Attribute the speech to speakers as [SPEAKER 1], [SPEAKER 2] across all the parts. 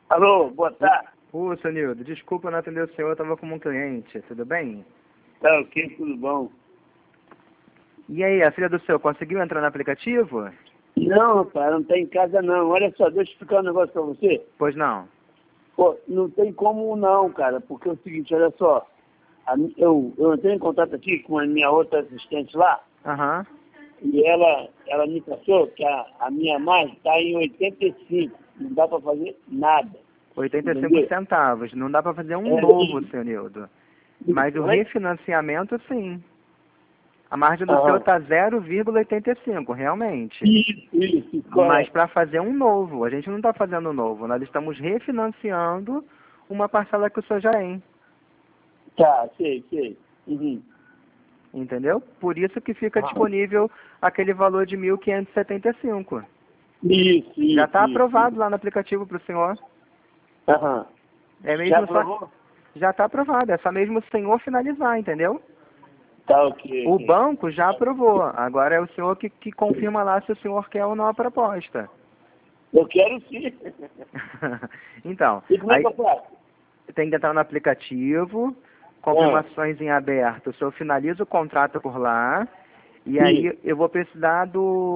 [SPEAKER 1] Alô, boa tarde.
[SPEAKER 2] Ô, seu Nildo, desculpa não atender o senhor, eu estava como um cliente, tudo bem?
[SPEAKER 1] Tá ok, tudo bom?
[SPEAKER 2] E aí, a filha do senhor conseguiu entrar no aplicativo?
[SPEAKER 1] Não, rapaz, não tá em casa não. Olha só, deixa eu explicar um negócio pra você.
[SPEAKER 2] Pois não.
[SPEAKER 1] Pô, não tem como não, cara, porque é o seguinte, olha só. Eu entrei em contato aqui com a minha outra assistente lá,
[SPEAKER 2] Aham.
[SPEAKER 1] e ela me passou que a minha margem está em 85. Não dá pra fazer nada.
[SPEAKER 2] 85
[SPEAKER 1] Entendeu?
[SPEAKER 2] centavos. Não dá para fazer um
[SPEAKER 1] É,
[SPEAKER 2] novo, seu Nildo. Mas o
[SPEAKER 1] como é que-
[SPEAKER 2] refinanciamento, sim. A margem do seu
[SPEAKER 1] Aham.
[SPEAKER 2] está 0,85, realmente.
[SPEAKER 1] Isso,
[SPEAKER 2] Mas
[SPEAKER 1] correto.
[SPEAKER 2] para fazer um novo, a gente não está fazendo um novo, nós estamos refinanciando uma parcela que o senhor já tem.
[SPEAKER 1] Tá, sei. Uhum.
[SPEAKER 2] Entendeu? Por isso que fica
[SPEAKER 1] Ah,
[SPEAKER 2] disponível aquele valor de 1.575. Já está
[SPEAKER 1] Isso.
[SPEAKER 2] aprovado lá no aplicativo para o senhor.
[SPEAKER 1] Aham.
[SPEAKER 2] É
[SPEAKER 1] Já
[SPEAKER 2] mesmo só.
[SPEAKER 1] aprovou?
[SPEAKER 2] Já está aprovado. É só mesmo o senhor finalizar, entendeu?
[SPEAKER 1] Tá ok,
[SPEAKER 2] O
[SPEAKER 1] ok.
[SPEAKER 2] banco já aprovou. Agora é o senhor que confirma lá se o senhor quer ou não a proposta.
[SPEAKER 1] Eu quero sim.
[SPEAKER 2] Então,
[SPEAKER 1] E como é que
[SPEAKER 2] aí
[SPEAKER 1] eu faço?
[SPEAKER 2] tem que entrar no aplicativo,
[SPEAKER 1] Ah,
[SPEAKER 2] confirmações em aberto. O senhor finaliza o contrato por lá. E
[SPEAKER 1] sim.
[SPEAKER 2] aí eu vou precisar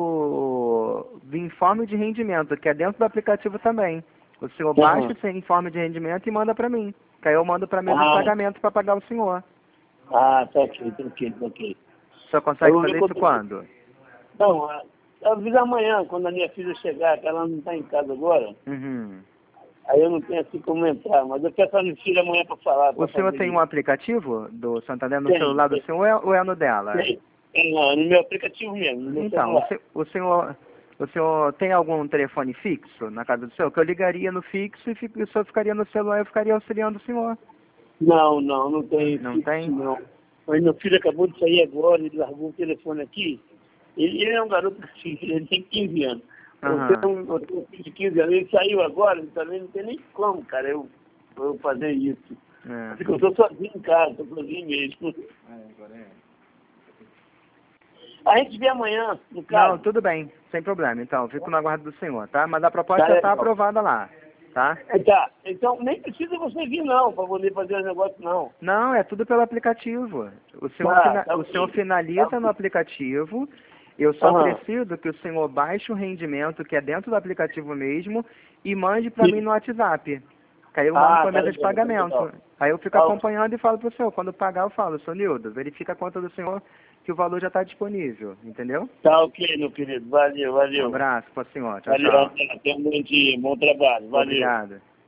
[SPEAKER 2] do informe de rendimento, que é dentro do aplicativo também. O senhor baixa
[SPEAKER 1] Aham.
[SPEAKER 2] esse informe de rendimento e manda para mim. Que aí eu mando para a mesa de
[SPEAKER 1] Ah,
[SPEAKER 2] pagamento para pagar o senhor.
[SPEAKER 1] tá ok.
[SPEAKER 2] O senhor
[SPEAKER 1] Eu
[SPEAKER 2] consegue
[SPEAKER 1] vou ver
[SPEAKER 2] fazer isso
[SPEAKER 1] quando...
[SPEAKER 2] quando?
[SPEAKER 1] Não, eu aviso amanhã, quando a minha filha chegar, que ela não está em casa agora.
[SPEAKER 2] Uhum.
[SPEAKER 1] Aí eu não tenho assim como entrar, mas eu quero a minha filha amanhã para falar,
[SPEAKER 2] O
[SPEAKER 1] para
[SPEAKER 2] senhor
[SPEAKER 1] fazer
[SPEAKER 2] tem um
[SPEAKER 1] isso.
[SPEAKER 2] aplicativo do Santander no
[SPEAKER 1] Tem,
[SPEAKER 2] celular do senhor ou é no dela?
[SPEAKER 1] Não, no meu aplicativo mesmo, no meu
[SPEAKER 2] Então,
[SPEAKER 1] celular.
[SPEAKER 2] o senhor tem algum telefone fixo na casa do senhor? Que eu ligaria no fixo e o senhor ficaria no celular e eu ficaria auxiliando o senhor.
[SPEAKER 1] Não tem
[SPEAKER 2] Não
[SPEAKER 1] fixo
[SPEAKER 2] tem?
[SPEAKER 1] não. Mas meu filho acabou de sair agora, ele largou o telefone aqui. Ele é um garoto assim, ele tem 15 anos.
[SPEAKER 2] Aham.
[SPEAKER 1] Eu tenho um filho de 15 anos, ele saiu agora, ele também não tem nem como, cara, eu fazer isso.
[SPEAKER 2] É.
[SPEAKER 1] Porque eu estou sozinho em casa, estou sozinho mesmo. A gente vê amanhã, no
[SPEAKER 2] Não,
[SPEAKER 1] caso.
[SPEAKER 2] tudo bem, sem problema. Então, fico no aguardo do senhor, tá? Mas a proposta
[SPEAKER 1] Tá
[SPEAKER 2] já está
[SPEAKER 1] legal.
[SPEAKER 2] aprovada lá, tá?
[SPEAKER 1] Tá, então nem precisa você vir não, para poder fazer o negócio não.
[SPEAKER 2] Não, é tudo pelo aplicativo.
[SPEAKER 1] Tá
[SPEAKER 2] O senhor
[SPEAKER 1] ok. Tá
[SPEAKER 2] finaliza no
[SPEAKER 1] ok.
[SPEAKER 2] aplicativo. Eu só
[SPEAKER 1] Aham.
[SPEAKER 2] preciso que o senhor baixe o rendimento que é dentro do aplicativo mesmo e mande para mim
[SPEAKER 1] Sim.
[SPEAKER 2] no WhatsApp. Que aí eu mando para a
[SPEAKER 1] Tá
[SPEAKER 2] mesa de
[SPEAKER 1] legal, tá
[SPEAKER 2] pagamento.
[SPEAKER 1] legal.
[SPEAKER 2] Aí eu fico
[SPEAKER 1] Tá ok.
[SPEAKER 2] acompanhando e falo para o senhor. Quando pagar, eu falo, seu Nildo, verifica a conta do senhor que o valor já está disponível. Entendeu?
[SPEAKER 1] Tá ok, meu querido.
[SPEAKER 2] Um
[SPEAKER 1] Valeu.
[SPEAKER 2] abraço para o senhor. Tchau,
[SPEAKER 1] Valeu,
[SPEAKER 2] tchau.
[SPEAKER 1] até um bom dia, bom trabalho. Valeu.
[SPEAKER 2] Obrigado.